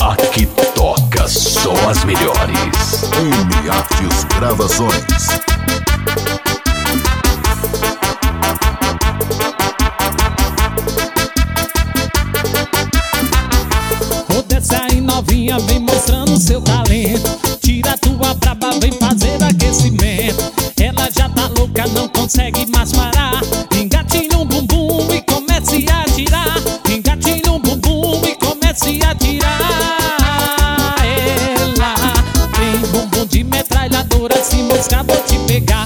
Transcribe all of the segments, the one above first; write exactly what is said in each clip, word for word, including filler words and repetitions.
Aqui toca só as melhores. M Artes Gravações. Ô, desce aí novinha, vem mostrando seu talento. Tira tua braba, vem fazer aquecimento. Ela já tá louca, não consegue mais parar. Engate no bumbum e comece a tirar. Engate no bumbum e comece a tirar. Ela tem bumbum de metralhadora, se moscar vou te pegar.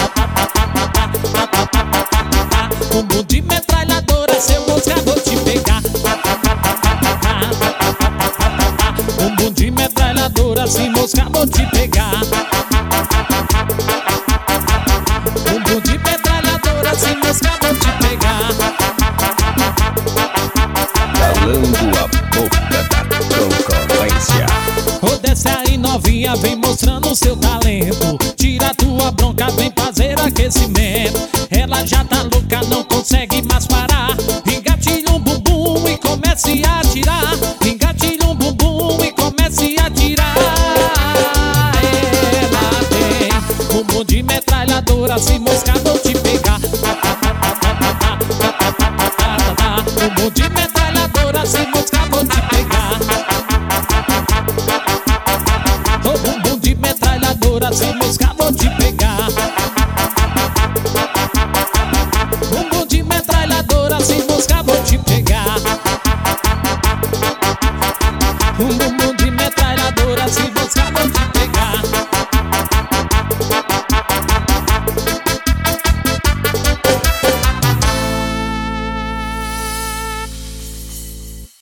Bumbum de metralhadora, se eu moscar vou te pegar. Bumbum de metralhadora, se moscar vou te pegar. Bumbum de metralhadora, se moscar vou te pegar. Calando a boca da concorrência. Ô, desce aí novinha, vem mostrando seu talento. Tira tua bronca, vem fazer aquecimento. Ela já tá louca, não consegue mais parar. Engate no bumbum e comece a tirar. Engate no bumbum e comece a tirar. Ela tem bumbum de metralhadora, se moscar vou te pegar. Bumbum de metralhadora, se moscar vou te pegar. Ô, bumbum de metralhadora, se moscar vou te pegar. Bumbum de metralhadora, se moscar vou te pegar. Bumbum de metralhadora, se